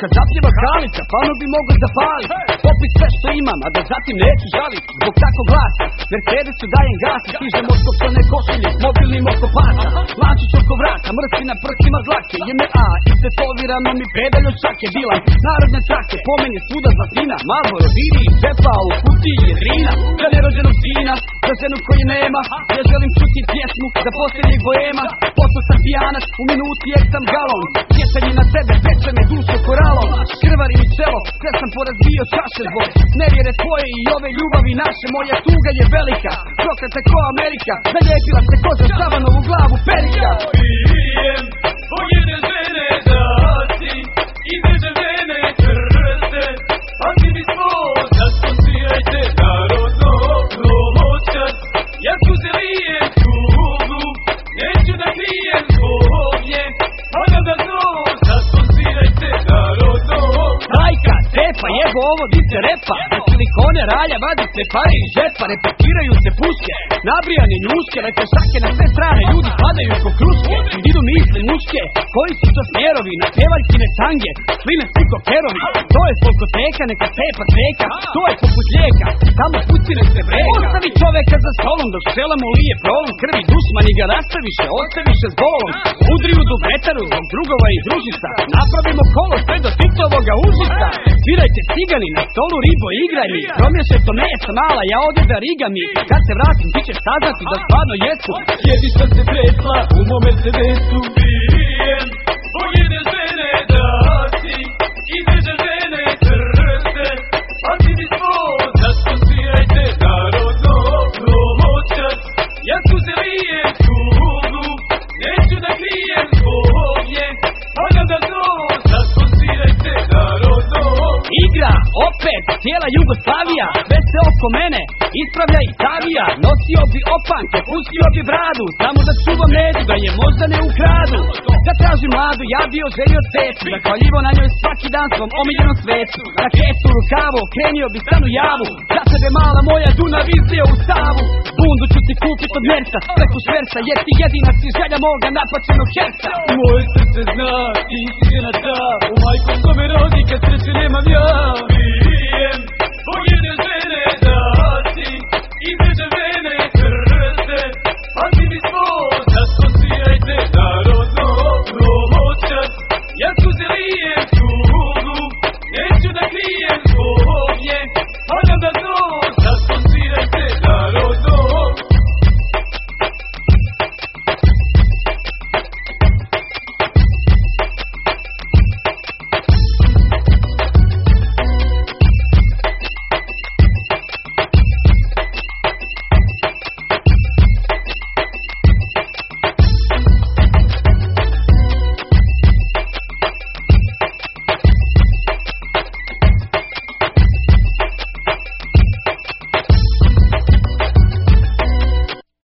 kad zapjeva Kalica, pa ono bi mogo zapali. Popit sve što imam, a da zatim neću žalit. Zbog tako glasa, Mercedesu dajem gas. Stižem od kopčane košulje, mobilnim oko pasa. Lančić oko vrata, mrci na prsima dlake. JMA, istetovirano mi pedalj od šake. Bilan, narodne trake, po meni svuda zlatina. Marlboro, viri i džepa, u kutiji je drina. Za nerođenog sina, za ženu koje nema. Ja želim čuti pjesmu za posljednjeg boema. Postao sam pijanac, u minuti eksam galon. Sjećanje na tebe, peče me dušu koralom. Krvari mi čelo, sve sam porazbio čaše zbog nevjere tvoje i ove ljubavi naše. Moja tuga je velika, prokleta ko Amerika. Zalijepila se koža Šabanovu glavu perika. Pijem pojede žene dati i veže mene krste. A ti mi smo, zasposirajte narodno promoćat. Ja tu zelijem tugu, neću da krijem zbog nje. A da to, zasposirajte narodno. Tajka, tepa, jebo ovo di se repa. Za silikone ralja vadi se pare iz žepa. Repetiraju se puške, nabrijane njuške. Lepe šake na sve strane, ljudi padaju ko kruške. Idu misle muške, koji su to smjerovi. Na pevaljkine tange, sline svi ko kerovi. To je folkoteka, neka tepa treka. To je poput lijeka, tamo pucine se breka. Ostavi čoveka za stolom, dok šela mu lije prolom. Krvi dušman i ga rastaviše, ostaviše s bolom. Udri u dubretaru, zbog drugova i družica. Napravimo kolo sve do Titovoga užica. Svirajte cigani, na stolu ribo igraj mi. Promješaj to mesa mala, ja ovdje da riga mi. Kad se vratim, ti ćeš saznati da stvarno jesu. Sjedišta se presla u mom Mercedesu. Pijem pojede žene dati i veže žene krste. A ti mi smo, zasposirajte narodno promoćat. Ja tu zelijem tugu, neću da krijem zbog nje. A da to, zasposirajte narodno. Igra, opet, cijela Jugoslavija. Sve se oko mene ispravlja i savija. Nosio bi opanke, pustio bi bradu. Samo da čuvam medu, da je možda ne ukradu. Da tražim mladu, ja bi oželio cecu. Zahvaljivo na njoj svaki dan svom omiljenom svetu. Raketu u rukavu, okrenio bi stanu javu. Za tebe mala moja Dunav izlio u Savu. Bundu ću ti kupit od Merca, preko šverca. Jer ti jedina si želja moga napačenog herca. Moj